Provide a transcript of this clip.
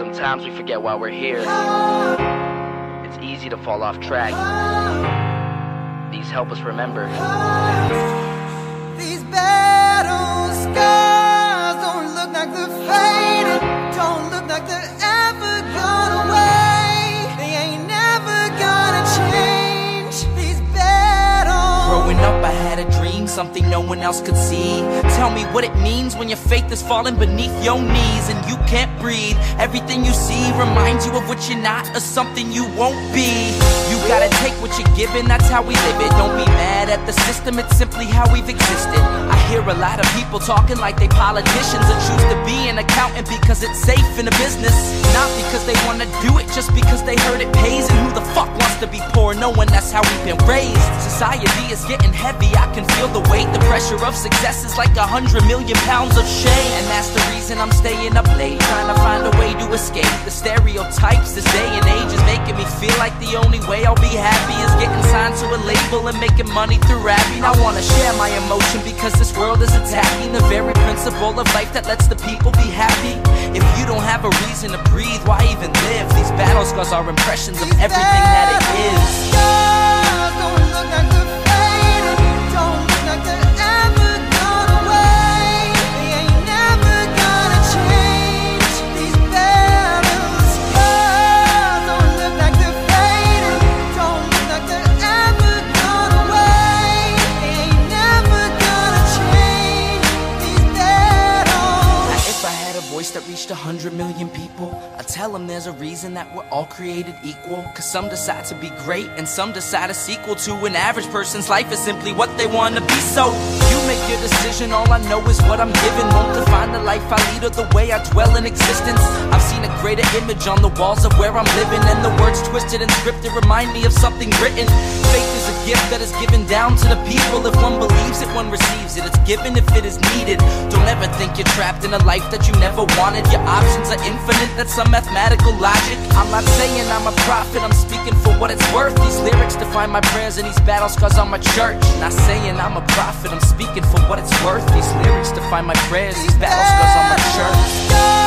Sometimes we forget why we're here. It's easy to fall off track. These help us remember. These battle scars don't look like they're faded, don't look like they're ever gone away. They ain't never gonna change. These battles. Growing up I had a dream, something no one else could see. Tell me what it means when your faith is falling beneath your knees and you can't breathe. Everything you see reminds you of what you're not or something you won't be. You gotta take what you're given, that's how we live it. Don't be mad at the system, it's simply how we've existed. I hear a lot of people talking like they politicians and choose to be an accountant because it's safe in a business. Not because they wanna do it, just because they heard it pays. And who the fuck wants to be poor knowing that's how we've been raised? Society is getting heavy, I can feel the weight. The pressure of success is like 100 million pounds of shame. And that's the reason I'm staying up late, trying to find a way to escape the stereotypes. This day and age is making me feel like the only way I'll be happy is getting signed to a label and making money through rapping. I wanna share my emotion because this world is attacking the very principle of life that lets the people be happy. If you don't have a reason to breathe, why even live? These battle scars are impressions of everything that it is. Don't look like they're faded, don't look like they're ever gone away. They ain't never gonna change. These battle scars don't look like they're faded, don't look like they're ever gone away. They ain't never gonna change. These battles. If I had a voice that reached 100 million people, I'd tell them there's a reason that we're all created equal. Cause some decide to be great and some decide a sequel to an average person's life is simply what they want to be. So you make your decision, all I know is what I'm given. Won't define the life I lead or the way I dwell in existence. I've seen a greater image on the walls of where I'm living, and the words twisted and scripted remind me of something written. Faith is a gift that is given down to the people. If one believes it, one receives it. It's given if it is needed. Don't ever think you're trapped in a life that you never wanted. Your options are infinite, that's some mathematical logic. I'm not saying I'm a prophet, I'm speaking for what it's worth. These lyrics define my prayers and these battle scars on my church. Not saying I'm a prophet, I'm speaking for what it's worth. These lyrics define my prayers, these battle scars on my church.